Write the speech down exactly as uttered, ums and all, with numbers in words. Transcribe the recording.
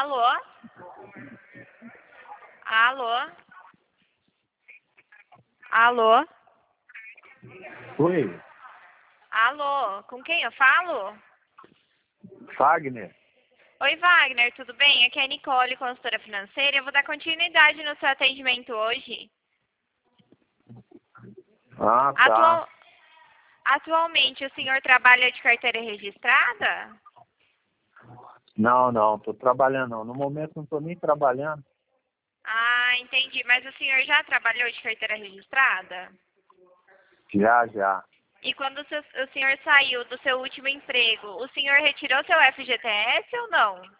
Alô? Alô? Alô? Oi, Alô? Com quem eu falo? Wagner. Oi, Wagner, tudo bem? Aqui é a Nicole, consultora financeira. Eu vou dar continuidade no seu atendimento hoje. Ah, tá. Atual... Atualmente, o senhor trabalha de carteira registrada? Não, não, tô trabalhando não. No momento não tô nem trabalhando. Ah, entendi. Mas o senhor já trabalhou de carteira registrada? Já, já. E quando o, seu- o senhor saiu do seu último emprego, o senhor retirou seu F G T S ou não?